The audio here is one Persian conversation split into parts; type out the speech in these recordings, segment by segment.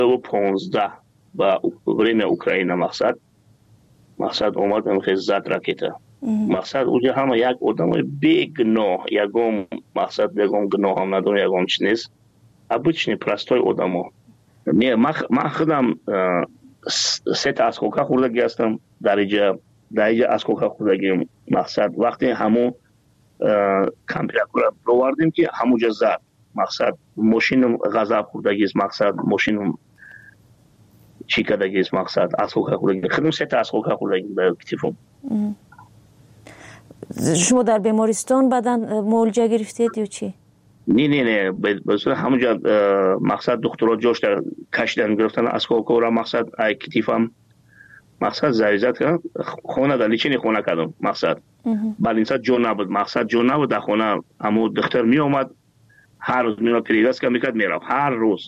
2015 با время Украина мақсад омад амхез зад ракета. Мақсад уҷа ҳама як одамои бегуноҳ, ягон мақсад ягон гуноҳ ҳам надорад, ягон чиз нест. Обычный простой одамо. Ман худам сета оскока хӯрдаги ҳастам, дариҷа оскока хӯрдагим. Мақсад вақте ҳамо компютера провардем ки ҳамуҷа зад. Мақсад мошинам ғазаб хӯрдагист, мақсад мошинам چی کردگیست مقصد اسخوکه خوردگی خودم سه تا اسخوکه خوردگی در کتفم. شما در بیمارستان بعداً معالجه گرفتید یا چی؟ نه بسیار همونجا مقصد دکترها جاش در کشیدن گرفتن اسخوکه را مقصد ای کتفم مقصد زریزت کردن خونه در لیچینی خونه کردم مقصد بعد این ساعت جون نبود مقصد جون نبود در خونه همون دکتر می اومد هر روز میرفت پریوست که میکرد میرفت هر روز.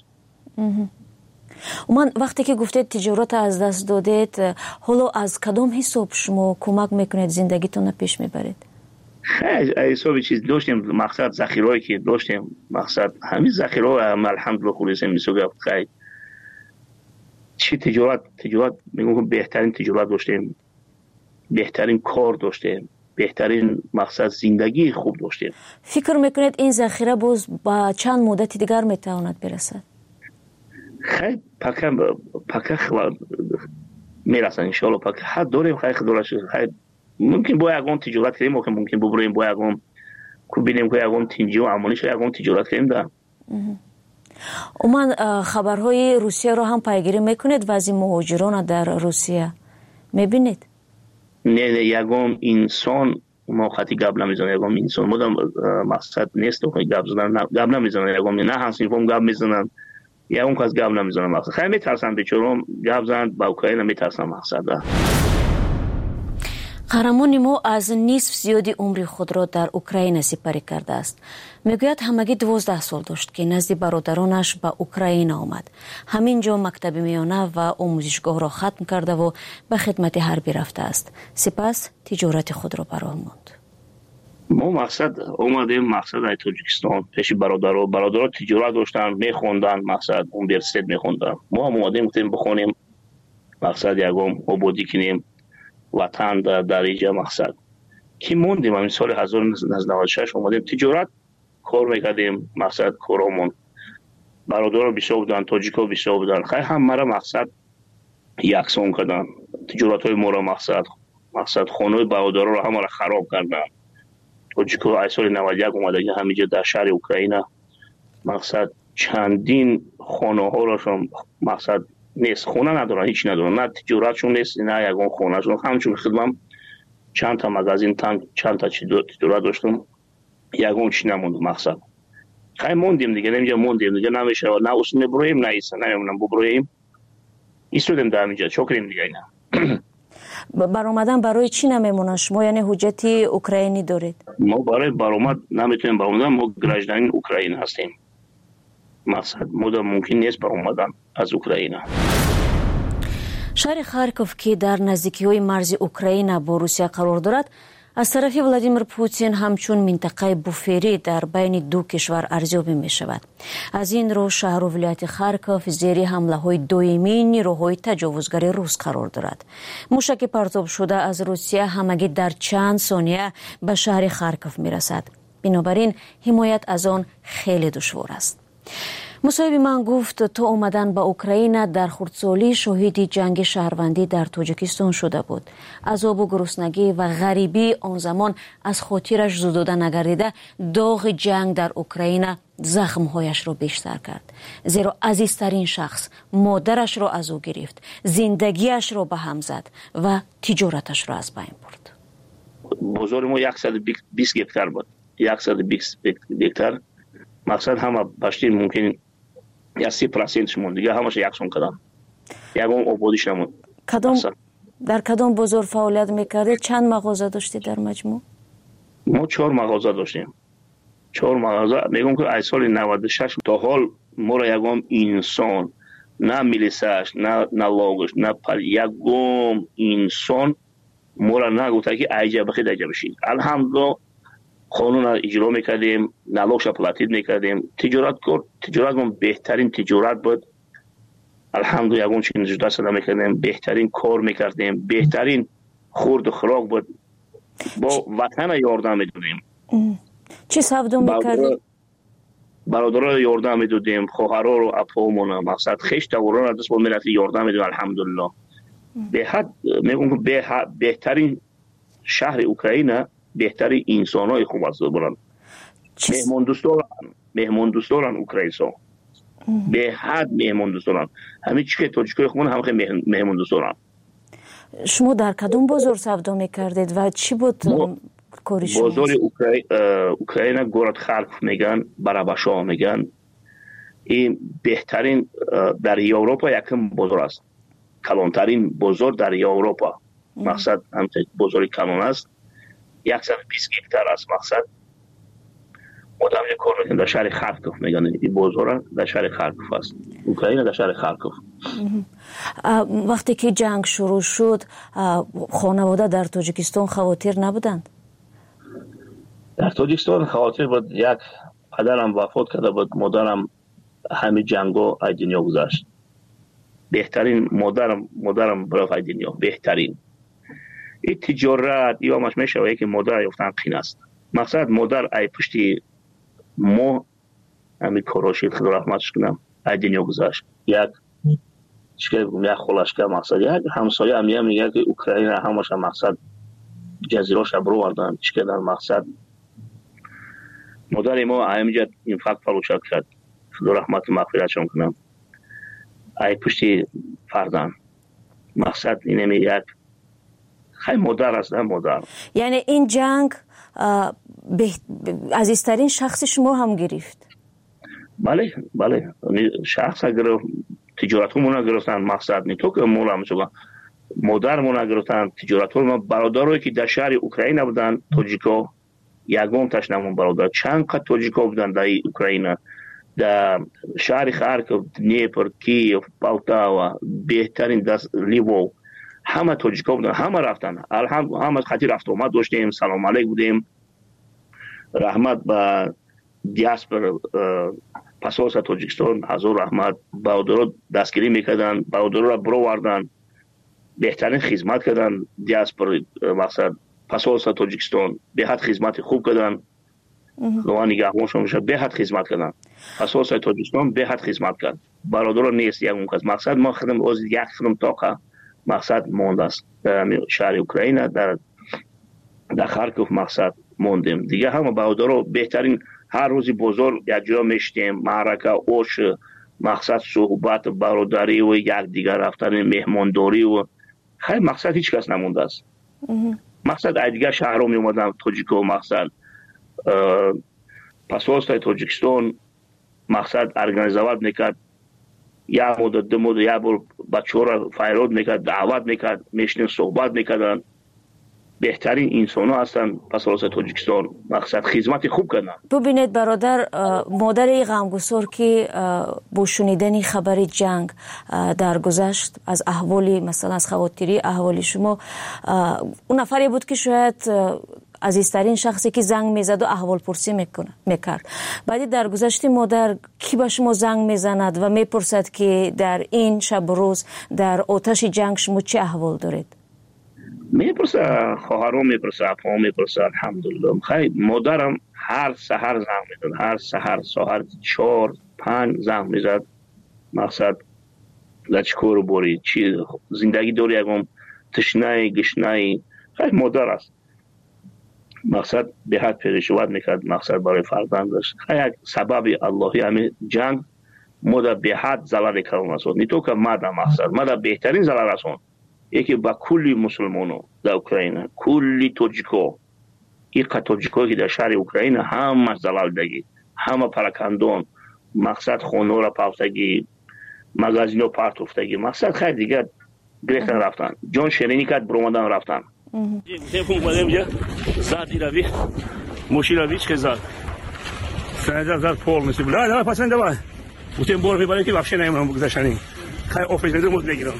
من وقتی که گفتید تجارت از دست دادید حالا از کدام حساب شما کمک میکنید زندگیتون پیش میبرید؟ خیلی حساب چیز داشتیم مقصد ذخیرهایی که داشتیم مقصد همین ذخیره هم الحمدلله خلاص میسوگه خیلی چی تجارت میگم بهترین تجارت داشتیم بهترین کار داشتیم بهترین مقصد زندگی خوب داشتیم. فکر میکنید این ذخیره باز با چند مدت دیگر میتواند برسد؟ خیلی پکه میرسن انشالله پکه حد داریم خیلی خدارش خیلی ممکن با یکم تجارت کنیم ممکن ببریم با یکم که بینیم که یکم تینجی و عمالیش یکم تجارت کنیم در من خبرهای روسیه رو هم پیگیری میکنید وضع مهاجران در روسیه میبینید؟ نه یکم انسان ما خطی گب نمیزنه یکم انسان مدام مقصد نیست که گب نمیزنه یکم نه هنسیفم گب میزنن یا اون کس گپ نمیزنه مقصد خیلی میترسن بیچاره‌ام گپ زدن با اوکراین میترسن مقصد. قهرمان ما از نصف زیادی عمر خود را در اوکراین سپری کرده است. میگوید همگی 12 سال داشت که نزد برادرانش به اوکراین آمد. همینجا مکتب میانه و آموزشگاه را ختم کرده و به خدمت حربی رفته است. سپس تجارت خود را براه ماند. ما مقصد اومدیم مقصد ای تاجیکستان پیش برادرها تجارت داشتن میخوندن مقصد اونیورسیته میخوندن ما هم اومدیم گفتیم بخونیم مقصد یکم آبادی کنیم وطن در اینجا مقصد که موندیم همین سال 1996 اومدیم تجارت کار میکردیم مقصد کارامون برادرها بسیار بودن تاجیکا بسیار بودن خیلی هم مرا مقصد یکسان کردن تجارت های ما را مقصد خانه برادرها را همه را خراب کردن تاجیکو ای سال 91 اومده که همینجا در شهر اوکراین مقصد چندین خانه ها راشون مقصد نیست خونه ندارن هیچ ندارن نه تجارتشون نیست نه یگان خونه شون همچون خدمم چند تا مغازین تانک چند تا تجارت داشتم یگان چی نموند مقصد خیلی موندیم دیگه نمیجا موندیم دیگه نمیشه نه اصلا نبرویم نه ایسا نمیمونم ببرویم ایستودیم در اینجا چوکریم دیگه اینا برآمدن برای چی نمیمونن شما یعنی حجت اوکراینی دارید؟ ما برای برآمد نمیتونیم برآمدن ما گراجدان اوکراین هستیم مقصد ممکن نیست برآمدن از اوکراین. شهر خارکوف که در نزدیکی‌های مرز اوکراین با روسیه قرار دارد از طرف ولادیمیر پوتین همچون منطقه بوفری در بین دو کشور ارزیابی می شود. از این رو شهر و ولایت خارکوف زیر حمله های دائمی نیروهای تجاوزگر روس قرار دارد. موشک پرتاب شده از روسیه همگی در چند ثانیه به شهر خارکوف می رسد. بنابراین حمایت از آن خیلی دشوار است. مصاحب من گفت تا اومدن به اوکراین در خردسالی شاهد جنگ شهروندی در تاجیکستان شده بود. عذاب و گرسنگی و غریبی آن زمان از خاطرش زدوده نگردیده داغ جنگ در اوکراین زخمهایش را بیشتر کرد. زیرا عزیزترین شخص مادرش را از او گرفت، زندگیش را به هم زد و تجارتش را از بین برد. بازار ما 120 هکتار بود. 120 هکتار مقصد همه باشتی ممکن یا 30% شمون دیگه همش یکسان کردن یکم آبادیش نمون. در کدام بازار فعالیت میکردید؟ چند مغازه داشتید در مجموع؟ ما 4 مغازه داشتیم. 4 مغازه میگم که از سال 96 تا حال ما را یکم انسان نه میلیساش نه لاگش نه پر یکم انسان ما را نگفته که ایجا بخید ایجا بشید. الحمدلله قانون را اجرا میکردیم نلاگش پلاتید میکردیم تجارت ما بهترین تجارت بود الحمدلله یگون چیز جدا صدا میکردیم، بهترین کار میکردیم، بهترین خورد و خوراک بود، با وطن یاردم میدادیم. چی سبدو میکردیم؟ برادرها یاردم میدادیم، خواهرها رو، اپامون، مقصد خیش دوران را دست با ملت یاردم میدادیم. الحمدلله به حد میگم بهترین شهر اوکراین، بهترین انسانای خوب است برن. مهمون دوستان اوکراینسا به حد مهمون دوستان، همین چیزی که تاجیکای خودمون هم خیلی مهمون دوستان. شما در کدوم بازار سودا میکردید و چی بود کاری شما؟ بازار اوکراین گورد خلق میگن، برابشا میگن. این بهترین در اروپا یکم بازار است، کلانترین بازار در اروپا. مقصد هم بازار کلان است، 120 هکتار است. مقصد مدام یک کار میکنه در شهر خارکوف میگن، این بازار در شهر خارکوف است، اوکراین در شهر خارکوف. وقتی که جنگ شروع شد خانواده در تاجیکستان خواتیر نبودند؟ در تاجیکستان خواتیر بود. یک پدرم وفات کرده بود، مادرم همه جنگو از دنیا گذشت. بهترین مادرم برای دنیا بهترین. این تجارت یا مش میشه که مادر یفتن قین است. مقصد مادر ای پشتی ما همین کاراشید خدا رحمتش کنم از دنیا گذشت. یک خلاص که مقصد یک همسایه هم میگه که اوکراین همش مقصد جزیراش برو وردن چیکار در مقصد مادر ما همینجا این فقط فروشات کرد خدا رحمت مغفرتش کنم. ای پشتی فردان مقصد اینه یک خیلی مادر است. مادر یعنی این جنگ عزیزترین شخص شما هم گرفت؟ بله شخص اگر تجارت همون گرفتن، مقصد نی تو که مولا هم مادر مون گرفتن تجارت هم. برادرایی که در شهر اوکراین بودن تاجیکا یگام تشنمون برادر چند قد تاجیکا بودن در اوکراین، در شهر خارکوف، دنیپر، کیف، پولتاوا، بهترین دست لیوو، همه تاجیکا بودن، همه رفتن. همه خاطر رفت اومد داشتیم، سلام علیک بودیم. رحمت به دیاسپور پاسپورت تاجیکستان، حضور رحمت. برادرها دستگیری میکردن، برادرها را برو وردن، بهترین خدمت کردن. دیاسپور مقصد پاسپورت تاجیکستان به حد خدمت خوب کردن. نوع نگهبانشون میشه به حد خدمت کردن. پاسپورت تاجیکستان به حد خدمت کرد. برادرها نیست یک اون کس. مقصد ما خدم از یک خدم تاقه مقصد مونده است در شهر اوکراین، در خارکوف مقصد موندیم دیگه. همه برادرها بهترین هر روزی بزرگ یک جا میشتیم، معرکه اوش مقصد صحبت برادری و یک دیگر رفتن مهمانداری و خیلی مقصد هیچ کس نمونده است. مقصد دیگه شهر رو می اومدم تاجیکو مقصد پاسپورت تاجیکستان مقصد ارگانیزواد میکرد، یا مدت دو مدت یا بار بچه ها را فیراد میکرد، دعوت میکرد، میشنیم صحبت میکردن. بهترین انسان ها هستن پاسپورت تاجیکستان، مقصد خدمت خوب کردن. ببینید برادر، مادر غمگسار که با شنیدن خبر جنگ در گذشت از احوالی مثلا از خواتیری احوالی شما، اون نفری بود که شاید عزیزترین شخصی که زنگ میزد و احوال پرسی میکرد. بعدی در گذشت مادر کی به شما زنگ میزند و میپرسد که در این شب روز در آتش جنگ شما چه احوال دارید؟ میپرسه، خواهرام میپرسه، اپام میپرسه. الحمدلله خیلی مادرم هر سحر زنگ میزد، هر سحر 4-5 زنگ میزد. مقصد لچکور بوری چی زندگی داری، یکم تشنه گشنه، خیلی مادر است. مقصد به حد پریشوت میکرد، مقصد برای فرزندش. خیلی سبب اللهی همین جنگ مادر به حد ضرر کردن است. نیتو که مادر بهترین ضرر است یکی با کلی مسلمانو در اوکراین، کلی تاجیکو، این تاجیکو که در شهر اوکراین همه زلالدگی، همه پراکندون، مقصد خونه را پافتگی، مغازین را پارتوفتگی، مقصد خیلی دیگه گرفتن رفتن، جان شیرینی کرد برومدن رفتن. تلفون بودم یه زادی روی موشی روی چه زاد سنجا زاد پول نسی بلا نه پسنده با بودم بور برای که واقعا نمیام بگذاشتنی خیلی آفیس ندارم بگیرم.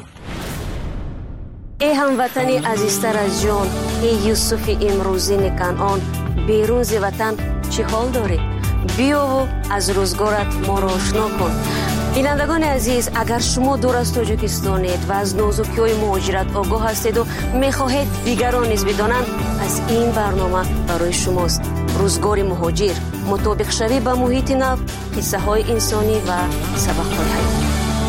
ای هموطنی عزیزتر از جان، ای یوسف امروزی کنعان، بیرون ز وطن چه حال داری؟ بیا و از روزگارت ما را آشنا کن. بینندگان عزیز، اگر شما دور از تاجیکستانید و از نازکی‌های مهاجرت آگاه هستید و می‌خواهید دیگران نیز بدانند، از این برنامه برای شماست. روزگار مهاجر، مطابق شوی با محیط نو، قصه‌های انسانی و سبق‌های حیاتی.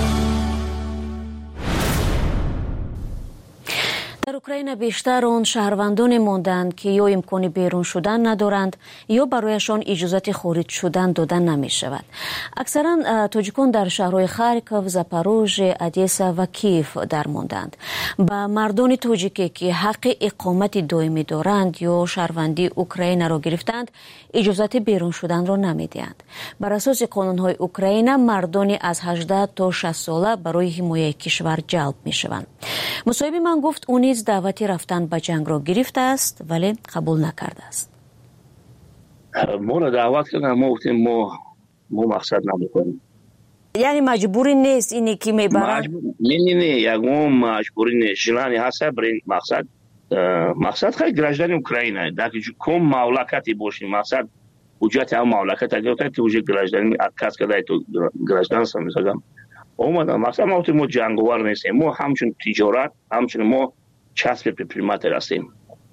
در اوکراین بیشتر آن شهروندان ماندند که یا امکان بیرون شدن ندارند یا برایشان اجازه خارج شدن داده نمی شود. اکثرا تاجیکان در شهرهای خارکوف، زاپاروژه، ادیسا و کیف در ماندند. با مردان تاجیکی که حق اقامت دائمی دارند یا شهروندی اوکراین را گرفتند، اجازه بیرون شدن را نمی دهند. بر اساس قانون‌های اوکراین، مردان از 18 تا 60 ساله برای حمایت کشور جلب می شوند. مصاحب من گفت او نیز دعوتی رفتن به جنگ را گرفته است ولی قبول نکرده است. ما را دعوت کردن، ما گفتیم ما مقصد نمیکنیم. یعنی مجبوری نیست اینی که میبرن؟ نه یکم مجبوری نیست. جلانی هست برای مقصد خیلی گراجدان اوکراینه. در کم مملکتی باشیم مقصد وجود هم مملکت اگر تا توجه گراجدانی کس کدای تو گراجدان سمیزگم. اومدم مقصد ما جنگوار نیستیم. ما همچون تجارت همچون ما چسب پریماتر هستیم.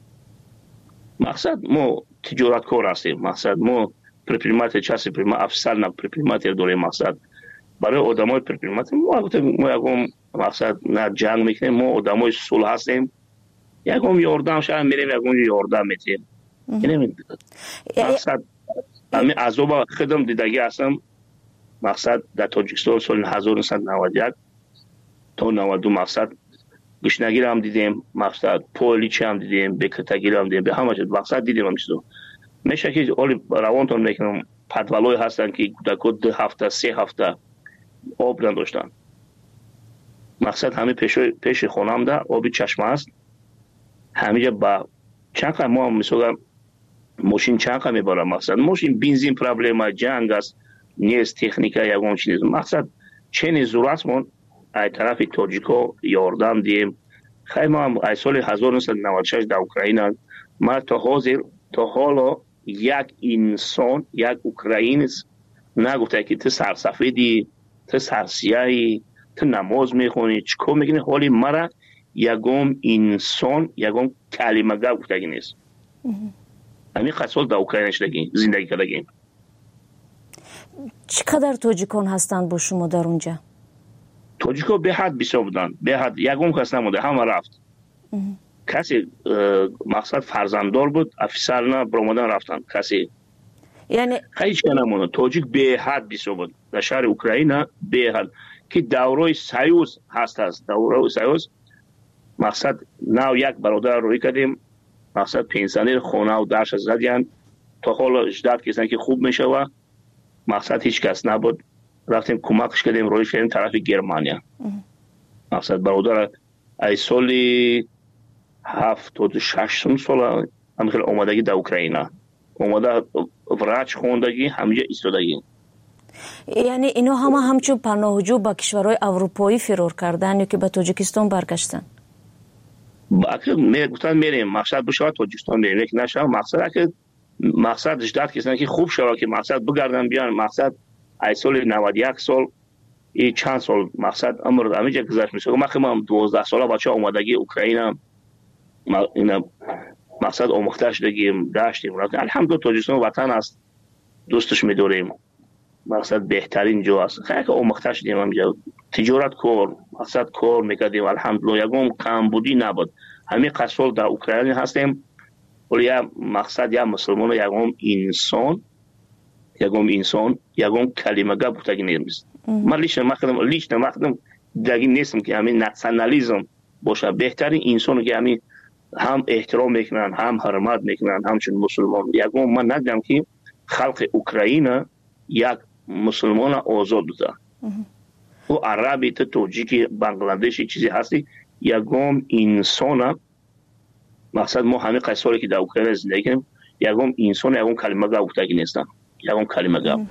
مقصد ما تجارت کار هستیم. مقصد ما پریماتر چسب پریماتر افسر نه پریماتر داریم. مقصد برای آدمای پریماتر ما یکم مقصد نه جنگ میکنیم. ما آدمای صلح هستیم. یکم یاردم شاید میریم یکم یاردم میتیم. اینه مقصد همین عذاب خودم دیدگی هستم. مقصد در تاجیکستان سال 1991 تا 92 مقصد گشنگی هم دیدیم، مقصد پولیچ هم دیدیم، بکتگی هم دیدیم، به همه جا مقصد دیدیم هم چیزو. میشه که اولی روانتون میکنم پدولای هستن که در کد 2 هفته 3 هفته آب نداشتن. مقصد همه پیش خونم ده آبی چشمه است. همینجا با چند ما هم مثلا ماشین چند میبرم. مقصد ماشین بنزین پرابلم جنگ است، نیست تکنیکا یکم چیز. مقصد چنین ضرورتمون ای طرف تاجیکا یاردم دیم. خیلی ما هم ای سال 1996 در اوکراین ما تا حالا یک انسان یک اوکراینیست نگفته که تو سرسفیدی، تو سرسیاهی، تو نماز میخونی، چیکار میکنی. حالی مرا یکم انسان یکم کلمه گفته نیست. همین قصال در اوکراین زندگی کردیم. چقدر تاجیکان هستند با شما در اونجا؟ تاجیکا به حد بسیار بودن، به حد یکم کس نموده، همه رفت. کسی مقصد فرزنددار بود، افسر نه برآمدن رفتن. کسی یعنی خیلی چه نمونه. تاجیک به حد بسیار بود در شهر اوکراین. به حد که دورای سیوز هست دورای سیوز مقصد نو یک برادر روی کردیم. مقصد پنسیونر خونه و درش زدن تا حالا 18 کسان که خوب میشه و مقصد هیچ کس نبود. رفتیم کمکش کردیم روی کردیم طرف گرمانیا. مقصد برادر ای سالی 76 سال همخیل اومدگی در اوکراین اومده وراج خوندگی همینجا ایستادگی. یعنی اینا همچون پناهجو با کشورهای اروپایی فرار کردن یا که به تاجیکستان برگشتن؟ گفتن میریم مقصد بشه تاجیکستان بریم که نشه. مقصد 18 کسانی که خوب شده که مقصد بگردن بیان. مقصد ای سال 91 سال ای چند سال مقصد امر همینجا گذشت میشه. ما 12 ساله بچه اومدگی اوکراین اینا مقصد آموخته شدگیم داشتیم. الحمدلله تاجیکستان وطن است، دوستش میداریم. مقصد بهترین جا است. خیلی آموخته شدیم همینجا. تجارت کار مقصد کار میکردیم. الحمدلله یکم کمبودی نبود. همین قصال در اوکراین هستیم. ولی مقصد یا مسلمان یکم کلمه گفتگی نیست. من لیش نمخدم دیگه نیستم که همین ناسیونالیسم باشه. بهترین انسان که همین هم احترام میکنن هم حرمت میکنن همچون مسلمان. یکم من ندیدم که خلق اوکراین یک مسلمان آزاد بوده. و عربی تاجیکی بنگلادشی چیزی هستی یکم انسان. مقصد ما همه قصاری که در اوکراین زندگی کنیم یکم انسان یکم کلمه گفتگی نیستن. یکم کلمه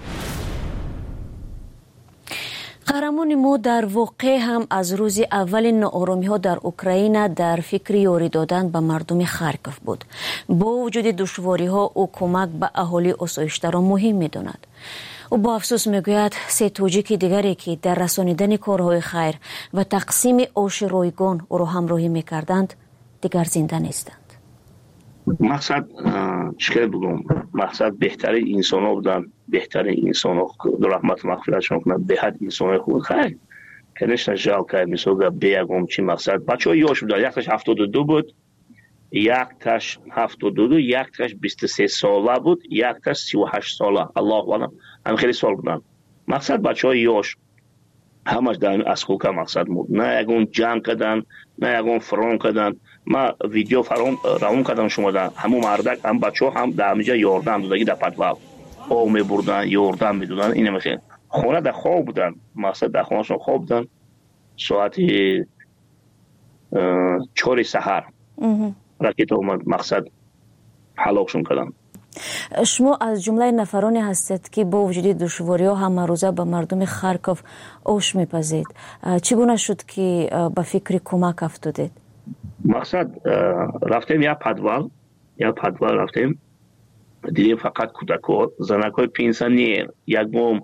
قهرمان ما در واقع هم از روز اول ناآرامی ها در اوکراین در فکر یاری دادن به مردم خارکوف بود. با وجود دشواری ها او کمک به اهالی آسایش‌دار را مهم می‌داند. او با افسوس میگوید 3 توجیک دیگری که در رسانیدن کارهای خیر و تقسیم آش رایگان او را همراهی میکردند دیگر زنده نیستند. مقصد چیکار بگم؟ مقصد بهترین انسان ها بودن، بهترین انسان ها رحمت مغفرتشون کنند، به حد انسان های خوب خیر کنشن جال که میسوگه بیگم چی مقصد بچه ها یاش بودن، یک تاش 72 بود، یک تاش 72، یک تاش 23 ساله بود، یک تاش 38 ساله. الله اکبر، هم خیلی سال بودن. مقصد بچه های یاش همش در اسکولکا مقصد بود، نه یکون جنگ کردن، نه یکون فرام کردن. ما ویدیو فرام کردم شما در همون مردک هم بچه ها هم در همینجا یاردن دادگی در پدوال او می بردن یاردن می دودن. اینه میخواه خونه در خواب بودن، مقصد در خونه شون خواب بودن. ساعت 4 سحر راکت اومد، مقصد حلاکشون کردن. شما از جمله نفرانی هستید که با وجود دشواری ها هم روزه به مردم خارکوف آش میپزید. چگونه شد که به فکر کمک افتادید؟ مقصد رفتیم یا پدوال رفتیم، دیدیم فقط کودک‌ها، زنک‌های پنسیونر یک بوم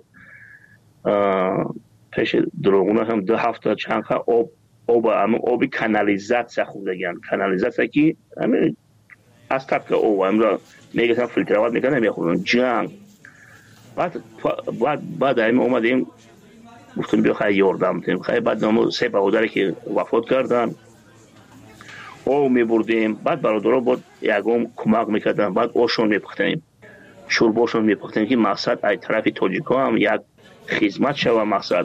پیش دروغونه هم 2 هفته چند آب کانالیزاسیا خوردگن. کانالیزاسیا که همین از طبق او امرا میگن فیلترات میکنن میخورن جنگ. بعد همین اومدیم گفتیم بیا خیلی یاردم بدیم. خیلی بعد نامو 3 برادری که وفات کردن او میبردیم، بعد برادرها بود یکم کمک میکردن، بعد اوشون میپختیم، شورباشون میپختیم که مقصد ای طرف تاجیکا هم یک خدمت شوه.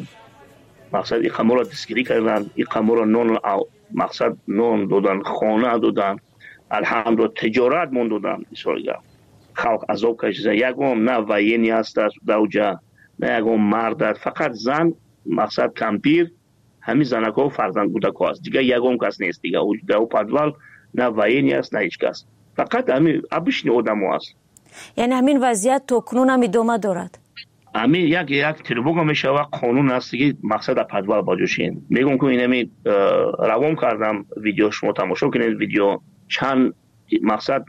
مقصد این قمر را دستگیری کردن، این قمر را نون مقصد نون دادن، خانه دادن، الحمدلله تجارت من دادن. بسیار خلق عذاب کشیدن. یکم نه وینی هست دوجا، نه یکم مرد است، فقط زن مقصد کمپیر همین زنکا و فرزند کودک‌ها است، دیگه یکم کس نیست دیگه. در پدوال نه وینی است نه هیچ کس، فقط همین ابشنی آدم‌ها است. یعنی همین وضعیت تا کنون هم ادامه دارد؟ همین یک تریبوگا میشه و قانون است که مقصد پدوال باجوشین. میگم که اینمی روام کردم ویدیو شما تماشا کنید. ویدیو چند مقصد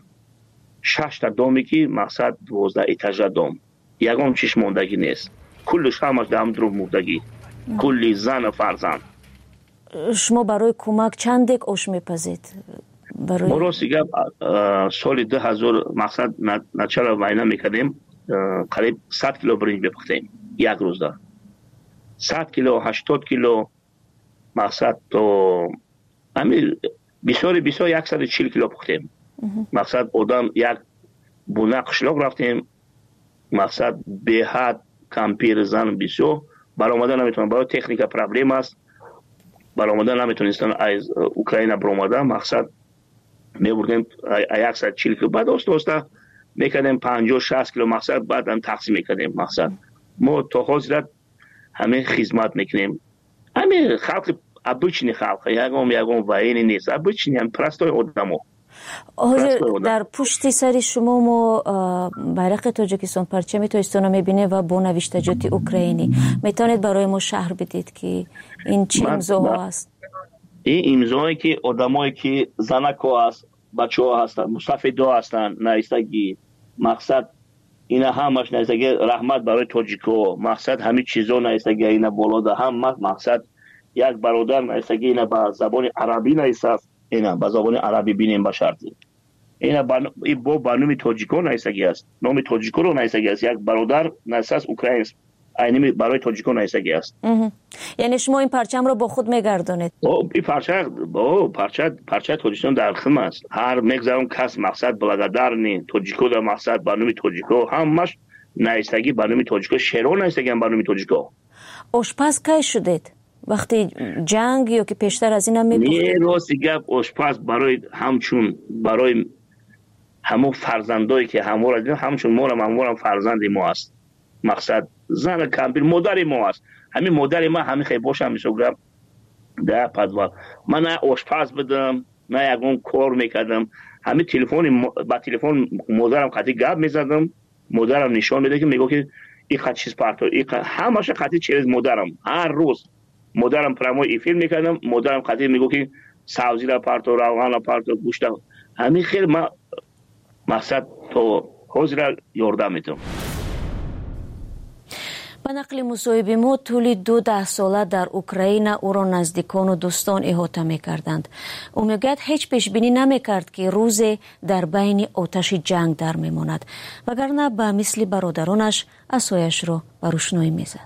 6 تا دومی که مقصد 12 ایتاژ دوم، یکم چیش موندگی نیست، کلش همش دام درو موندگی، کلی زن و فرزند. شما برای کمک چند دیگ آش میپزید؟ ما رو سیگه سال 2000 مقصد نچرا وینا میکردیم، قریب 100 کیلو برنج بپختیم یک روز دار، 100 کیلو 80 کیلو مقصد تو همین بسیار 140 کیلو پختیم. مقصد آدم یک بونه قشلاق رفتیم، مقصد به حد کمپیر زن بسیار برآمده نمیتونن، برای تکنیک پرابلم است، برآمده نمیتونستن از اوکراین برآمده. مقصد میبردیم 140 کیلو، بعد دوستا میکردیم 50-60 کیلو مقصد، بعد هم تقسیم میکردیم. مقصد ما تا حاضرت همه خدمت میکنیم. همه خلق ابچنی خلق یکم وینی نیست، ابچنی هم پرستای آدمو. حاضر در پشت سر شما ما بیرق تاجیکستان، پرچم تاجیکستان میبینه و با نوشتجات اوکراینی. میتونید برای ما شرح بدید که این چه امضاها است؟ این امضایی که آدمایی که زنکا است، بچه‌ها هستن، مستفیدا هستن، نایستگی. مقصد اینا همش نایستگی رحمت برای تاجیکو. مقصد همین چیزا نایستگی اینا بالا ده هم. مقصد یک برادر نایستگی اینا با زبان عربی نایست، اینا با زبان عربی بینیم با شرطی. اینا با برنامه تاجیکو نایستگی است، نام تاجیکو رو نایستگی است. یک برادر نایست اوکراین اینمی برای تاجیکو نایستگی است. یعنی شما این پرچم رو با خود میگردونید؟ این پرچه تاجیکستان در خم است. هر مگذرم کس مقصد بلگدارنی تاجیکو در مقصد برنامه تاجیکو همش نایستگی برنامه تاجیکو، شهرون نایستگی برنامه تاجیکو. آشپز کی شدید؟ وقتی جنگ یا که پیشتر از این هم میپختید؟ نه راستی گپ آشپز برای همچون برای همون فرزندایی که همچون مورم فرزندی ما است. مقصد زن کمپیر مادر ما است. همین مادر ما همین خیلی باشم میشوگرم در پدوال. من نه آشپز بدم نه یکم کار میکردم. همین با تلفن مادرم قطعی گپ میزدم، مادرم نشان میده که میگه که این خط چیز پارتو، این همش قطعی چیز مادرم. هر روز مادرم پرامو ای فیلم میکردم، مادرم قطعی میگه که سبزی را پارتو، روغن پارتو، گوشت. همین خیلی ما مقصد تو حاضر یاردم میتونم. با نقل مصاحبه ما طول 12 ساله در اوکراین او را نزدیکان و دوستان احاطه می‌کردند. او میگوید هیچ پیش بینی نمی‌کرد که روزی در بین آتش جنگ در می‌ماند، وگرنه به مثل برادرانش عصایش را بر روشنایی می‌زد.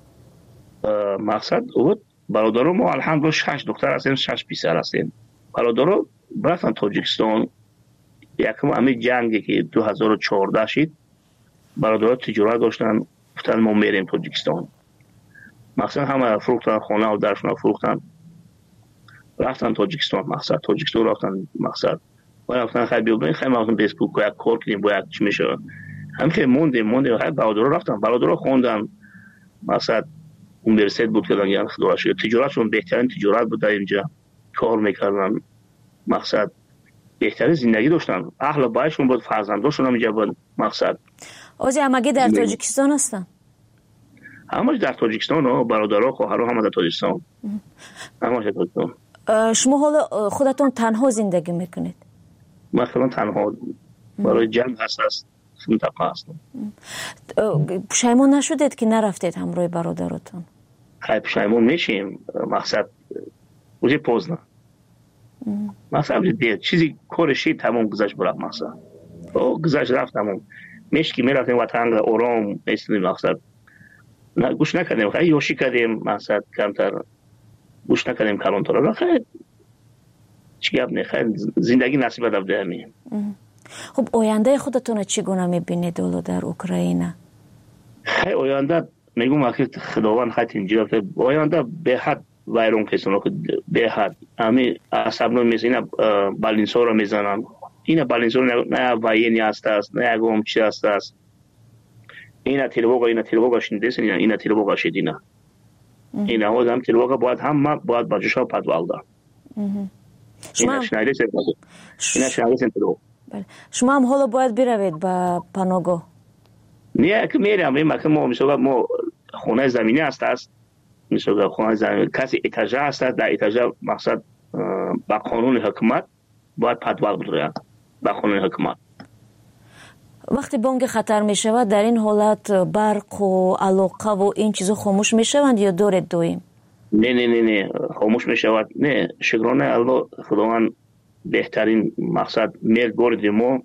مقصد بود برادران ما الحمدلله 6 دختر هستیم، 6 پسر هستیم. برادران رفتن تاجیکستان. یکم همین جنگی که 2014 شد برادران تجارت داشتن، گفتن ما میریم تاجیکستان. مقصد همه فروختن خانه و درشون فروختن رفتن تاجیکستان. مقصد تاجیکستان رفتن. مقصد رفتن خیلی بیابین خیلی مقصد بیسپوک باید کار کنیم باید چی میشه هم که موندیم خیلی برادران رفتن. برادران خوندن. مقصد اونیورسیته بود که دنیا خدا شد تجارتشون بهترین تجارت بود در اینجا کار میکردن. مقصد بهترین زندگی داشتن. اهل بایشون بود، فرزنداشون هم اینجا بود. مقصد اوزی همگی در تاجیکستان هستن؟ همش در تاجیکستان و برادرها خواهرها همه در تاجیکستان. همش در تاجیکستان. شما حالا خودتون تنها زندگی میکنید؟ مثلا تنها برای جنگ هست منطقه هستم. پشیمون نشدید که نرفتید همراه برادرتون؟ خیلی پشیمون میشیم. مقصد اوزی پوزنه. مقصد چیزی کارشی تمام گذشت برای مقصد گذشت رفت تمام میشه که میرفتیم وطن آرام نیستیم. مقصد گوش نکردیم خیلی یوشی کردیم. مقصد کمتر گوش نکردیم کلانتر را خیلی چی گفت نه خیلی زندگی نصیب دفته همین. خب آینده خودتون چگونه میبینید اولو در اوکراین؟ خیلی آینده میگم اخیر خداوند خیلی اینجا که آینده به حد ویرون کسانو که به حد همین عصبنو میزنن بالینسو رو میزنن. این بالینسو نه وینی هست نه اگم چی هست این تلوگا شنیدین این تلوگا شدینا این هم تلوگا باید هم باید باجشا پدوالدا این شنیدین تلوگا. شما هم حالا باید بروید به پناهگاه؟ نه که میرم ما مثلا ما خونه زمینی هست مثلا خونه زمینی کسی اتاجه هست در اتاجه مقصد با قانون حکومت باید پدوال بدره با قانون حکومت. وقتی بانگ خطر می شود در این حالت برق و علاقه و این چیزا خاموش می شوند یا دارید دویم؟ نه خاموش می شود. نه شکرانه الله خداوند بهترین مقصد میل گردیم ما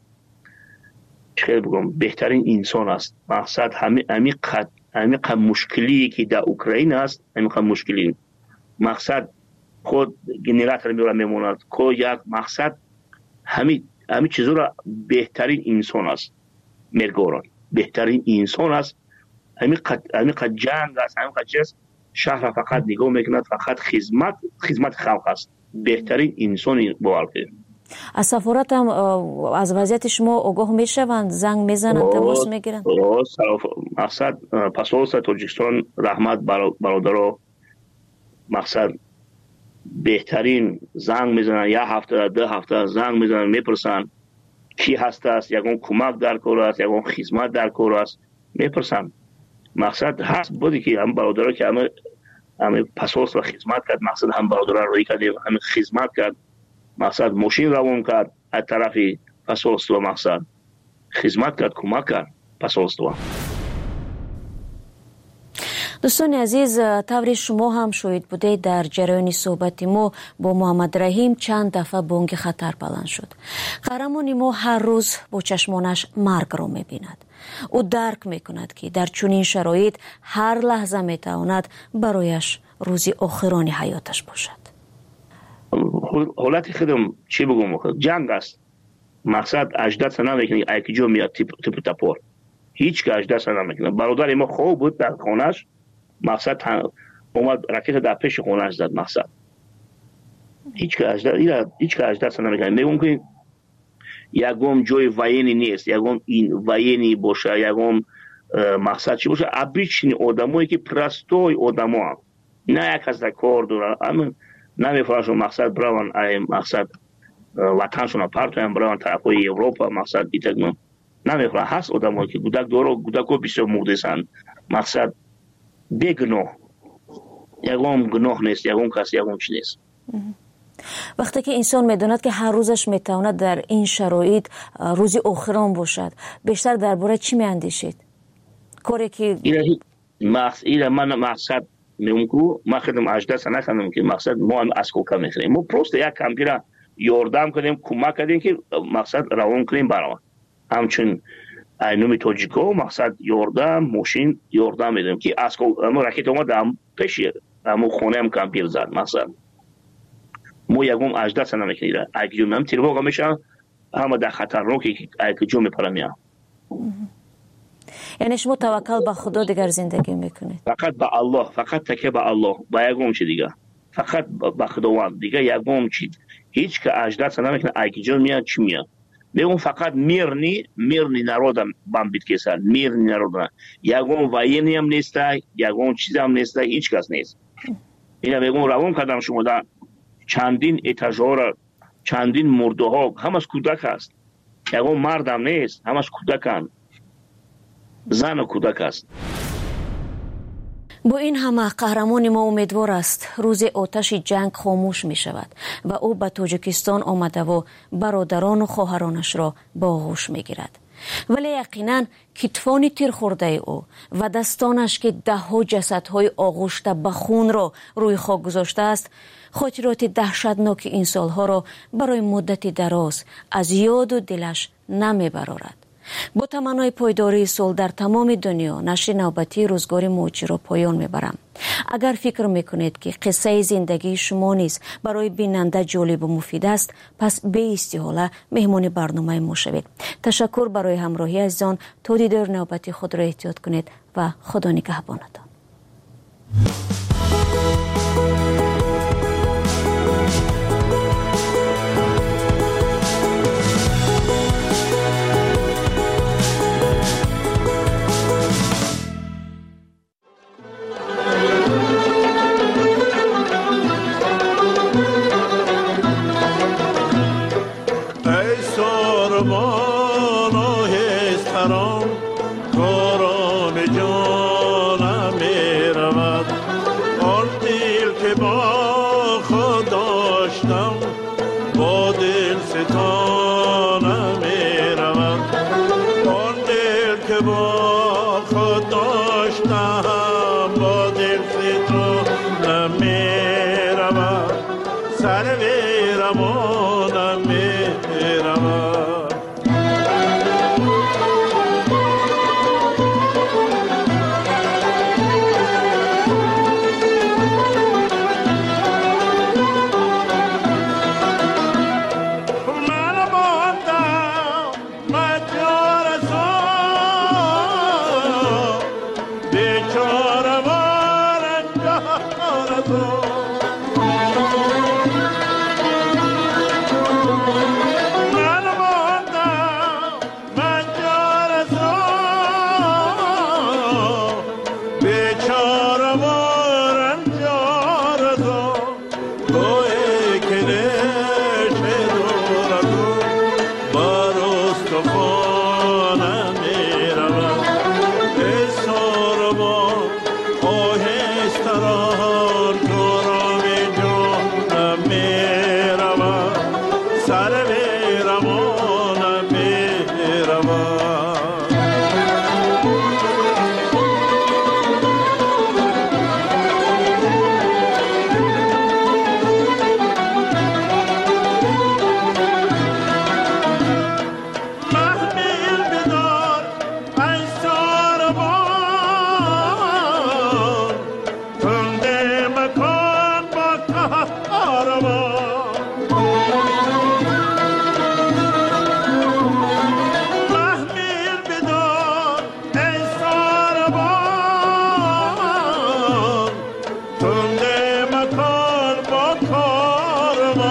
چه بگم بهترین انسان است. مقصد همین مشکلی که در اوکراین است همین مشکلی مقصد خود گنراتور میموند که یک مقصد همین چیزا را بهترین انسان است. میگورن بهترین انسان است. همین جنگ است. همین چیز شهر فقط نگاه میکند فقط خدمت خلق است. بهترین انسانی باورده. از سفارت هم از وضعیت شما آگاه میشوند زنگ میزنند تماس میگیرند؟ مقصد پاسپورت تاجیکستان رحمت برادرها مقصد بهترین زنگ میزنن. یک هفته 2 هفته زنگ میزنن میپرسن کی هست است یکون کمک در کار است یکون خدمت در کار است میپرسن. مقصد هست بودی که هم برادرها که همه پاسپورت و خدمت کرد. مقصد هم برادرها روی کردیم همه خدمت کرد. مقصد ماشین روان کرد از طرف پاسپورت و مقصد خدمت کرد کمک کرد پاسپورت. دوستان عزیز طور شما هم شاهد بوده در جریان صحبت ما با محمد رحیم چند دفعه بانگ خطر بلند شد. قهرمان ما هر روز با چشمانش مرگ را می‌بیند. او درک می‌کند که در چنین شرایط هر لحظه می‌تواند برایش روزی آخرانی حیاتش باشد. حالت خودم چی بگم جنگ است. مقصد 18 سنه میکنه ایکی جو میاد تیپ تپور هیچ که 18 سنه میکنه. برادر ما خوب بود در خونش. مقصد اومد راکت در پیش خونش زد. مقصد هیچ که 18 سنه میکنه. میگم که یکم جای وینی نیست یکم این وینی باشه یکم مقصد چی باشه ابریچنی آدمایی که پرستوی آدما هم نه یک از کار دارن نمیفراشون مقصد براون مقصد وطنشون پرتویم براون طرفای اروپا مقصد ایتگنون نمیفرا هست آدمایی که گودک بسیار مقدسن. مقصد بگناه یکم گناه نیست یکم کسی یکم چی نیست. وقتی که انسان میداند که هر روزش میتواند در این شرایط روزی آخران باشد بیشتر درباره چی میاندیشید؟ کاری که من مقصد میگم ما خودم 18 سال نکنم که مقصد ما هم از کوکا میخریم. ما پروست یک کمپیوتر یاردم کنیم کمک کردیم که مقصد روان کنیم برام. همچون اینومی توجیکو مقصد یاردم ماشین یاردم میدیم که از ما راکت اومد هم پیشی همون خونه هم کمپیوتر زد مقصد ما یکم 18 سال نمیکنیم. اگه من تیرواقع میشم همه در خطرناکی که جو میپرم. یعنی شما توکل به خدا دیگر زندگی میکنید؟ فقط به الله، فقط تکیه به الله، با یکم چی دیگه، فقط به خداوند دیگه. یکم چی هیچ که 18 سال نمیکنه اگه جون میاد چی میاد میگم فقط میرنی نرودم بام بیت کسر میرنی نرودم یکم واینی هم نیست یکم چیز هم نیست هیچ کس نیست. اینا میگم روان کردم شما در چندین اتاژور چندین مرده ها همش کودک است. یکم مردم نیست همش کودکان زن و کودک است. با این همه قهرمان ما امیدوار است روز آتش جنگ خاموش می شود و او به تاجیکستان آمده و برادران و خواهرانش را با آغوش می گیرد. ولی یقینا کتفان تیر خورده او و دستانش که ده ها جسدهای آغوشته به خون را روی خاک گذاشته است خاطرات دهشتناک این سالها را برای مدتی دراز از یاد و دلش نمی برارد. با تمنای پایداری صلح در تمام دنیا نشر نوبتی روزگار موجی را پایان میبرم. اگر فکر میکنید که قصه زندگی شما نیز برای بیننده جالب و مفید است پس به استحاله مهمان برنامه ما شوید. تشکر برای همراهی عزیزان. تا دیدار نوبتی خود را احتیاط کنید و خدا نگهبانتان.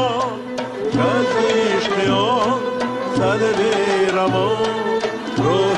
Road